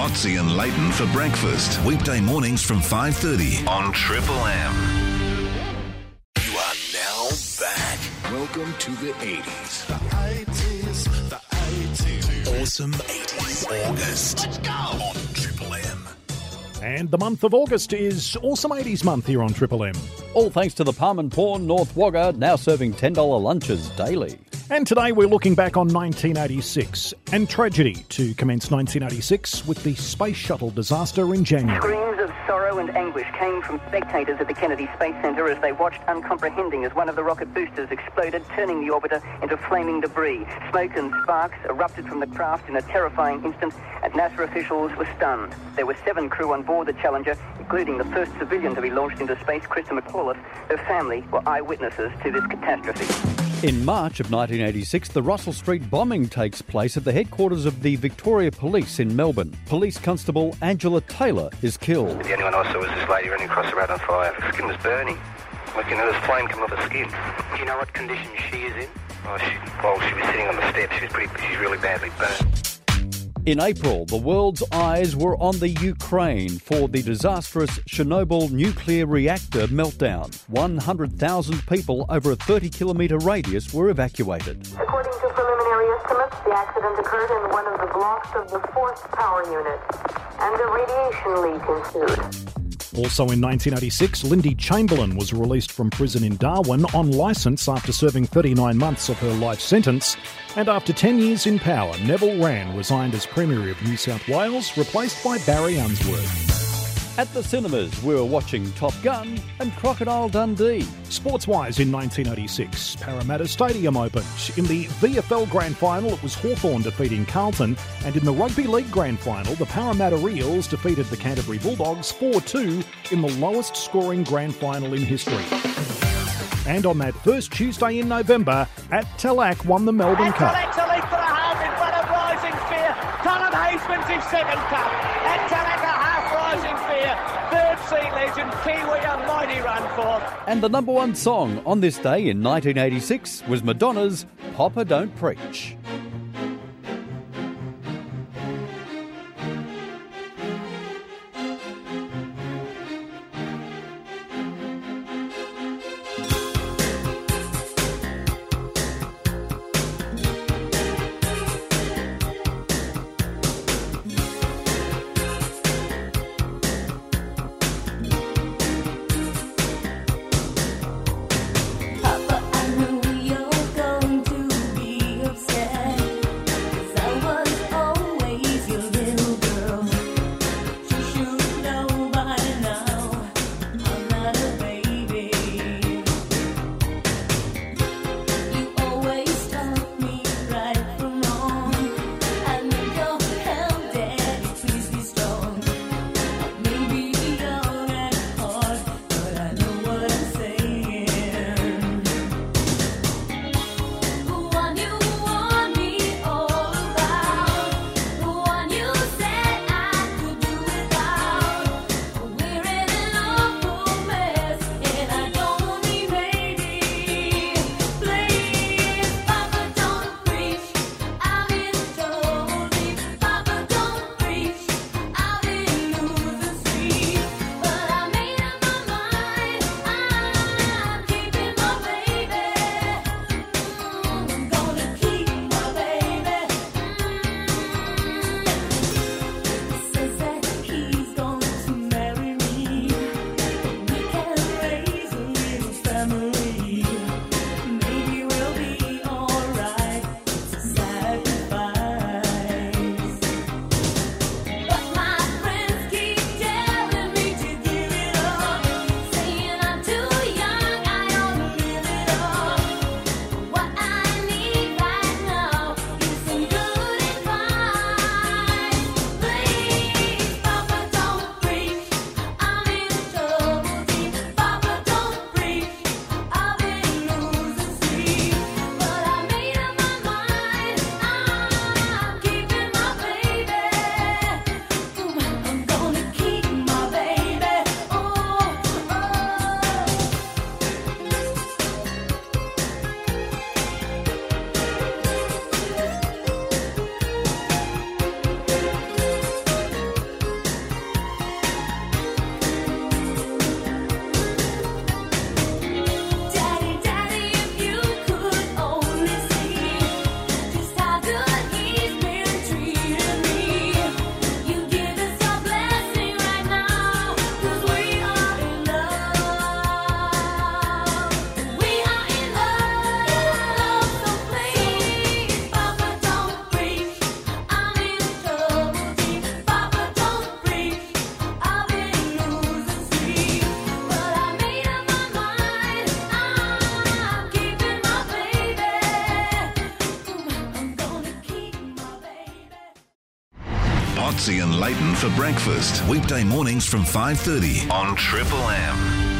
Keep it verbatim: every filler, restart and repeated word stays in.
Motsy and Leighton for breakfast. Weekday mornings from five thirty on Triple M. You are now back. Welcome to the eighties. The eighties. The eighties. Awesome eighties. August. Let's go on Triple M. And the month of August is Awesome eighties month here on Triple M. All thanks to the Palm and Pawn North Wagga, now serving ten dollars lunches daily. And today we're looking back on nineteen eighty-six and tragedy to commence nineteen eighty-six with the Space Shuttle disaster in January. Screams of sorrow and anguish came from spectators at the Kennedy Space Center as they watched uncomprehending as one of the rocket boosters exploded, turning the orbiter into flaming debris. Smoke and sparks erupted from the craft in a terrifying instant, and NASA officials were stunned. There were seven crew on board the Challenger, including the first civilian to be launched into space, Krista McAuliffe. Her family were eyewitnesses to this catastrophe. In March of nineteen eighty-six, the Russell Street bombing takes place at the headquarters of the Victoria Police in Melbourne. Police Constable Angela Taylor is killed. The only one I saw was this lady running across the road on fire. Her skin was burning. Like, you know, there's flame coming off her skin. Do you know what condition she is in? Oh, she, well, she was sitting on the steps. She was pretty, she's really badly burned. In April, the world's eyes were on the Ukraine for the disastrous Chernobyl nuclear reactor meltdown. one hundred thousand people over a thirty kilometre radius were evacuated. According to preliminary estimates, the accident occurred in one of the blocks of the fourth power unit, and a radiation leak ensued. Also in nineteen eighty-six, Lindy Chamberlain was released from prison in Darwin on licence after serving thirty-nine months of her life sentence. And after ten years in power, Neville Wran resigned as Premier of New South Wales, replaced by Barry Unsworth. At the cinemas, we were watching Top Gun and Crocodile Dundee. Sports-wise, in nineteen eighty-six, Parramatta Stadium opened. In the V F L Grand Final, it was Hawthorn defeating Carlton. And in the Rugby League Grand Final, the Parramatta Eels defeated the Canterbury Bulldogs four two in the lowest-scoring Grand Final in history. And on that first Tuesday in November, At Tallack won the Melbourne Cup. Tallack's a leap for a half in front of Rising Fear. Colin Hayes wins his second cup. At Tallack a half Rising Fear. Third seat legend, Kiwi, a mighty run for. And the number one song on this day in nineteen eighty-six was Madonna's Papa Don't Preach. Papa, I know you're going to be upset. Motsy and Leighton for breakfast. Weekday mornings from five thirty on Triple M.